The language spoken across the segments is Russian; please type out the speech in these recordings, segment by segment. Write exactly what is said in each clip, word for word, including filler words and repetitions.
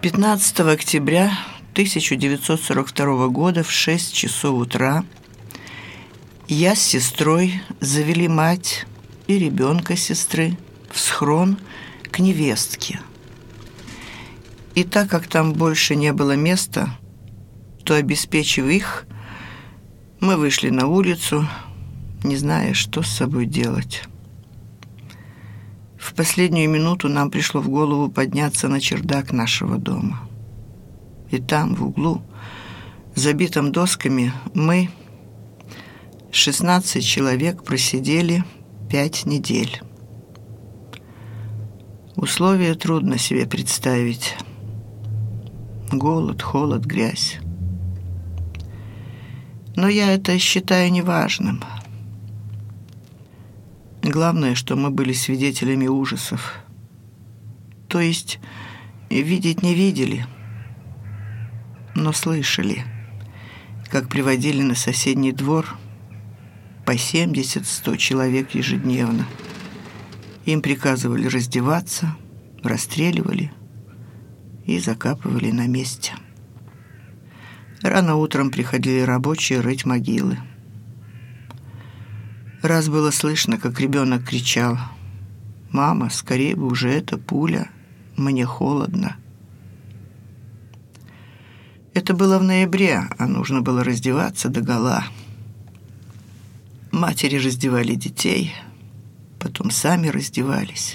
пятнадцатого октября тысяча девятьсот сорок второго года в шесть часов утра я с сестрой завели мать и ребенка сестры в схрон к невестке. И так как там больше не было места, то, обеспечив их, мы вышли на улицу, не зная, что с собой делать. В последнюю минуту нам пришло в голову подняться на чердак нашего дома. И там, в углу, забитом досками, мы, шестнадцать человек, просидели пять недель. Условия трудно себе представить. Голод, холод, грязь. Но я это считаю неважным. Главное, что мы были свидетелями ужасов. То есть видеть не видели, но слышали, как приводили на соседний двор по семьдесят-сто человек ежедневно. Им приказывали раздеваться, расстреливали и закапывали на месте. Рано утром приходили рабочие рыть могилы. Раз было слышно, как ребенок кричал: «Мама, скорее бы уже эта пуля, мне холодно». Это было в ноябре, а нужно было раздеваться догола. Матери раздевали детей, потом сами раздевались.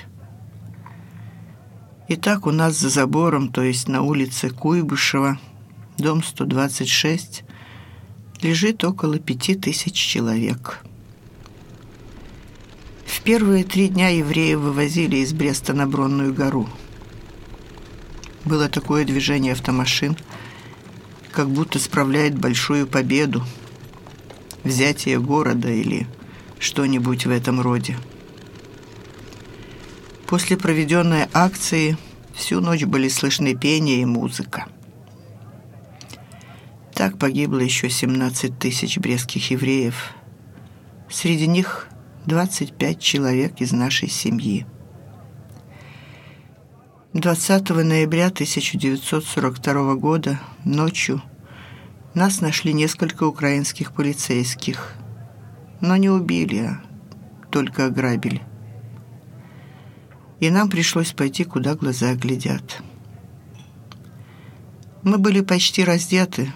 И так у нас за забором, то есть на улице Куйбышева, дом сто двадцать шесть, лежит около пяти тысяч человек. В первые три дня евреев вывозили из Бреста на Бронную гору. Было такое движение автомашин, как будто справляет большую победу, взятие города или что-нибудь в этом роде. После проведенной акции всю ночь были слышны пение и музыка. Так погибло еще семнадцать тысяч брестских евреев. Среди них двадцать пять человек из нашей семьи. двадцатого ноября тысяча девятьсот сорок второго года ночью нас нашли несколько украинских полицейских, но не убили, а только ограбили. И нам пришлось пойти, куда глаза глядят. Мы были почти раздеты,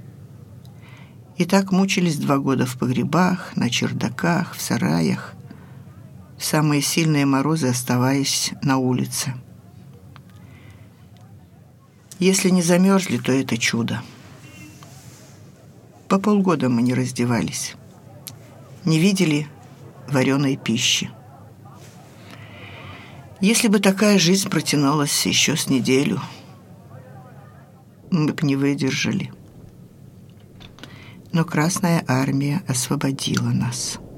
и так мучились два года в погребах, на чердаках, в сараях, в самые сильные морозы оставаясь на улице. Если не замерзли, то это чудо. По полгода мы не раздевались, не видели вареной пищи. Если бы такая жизнь протянулась еще с неделю, мы бы не выдержали. Но Красная Армия освободила нас.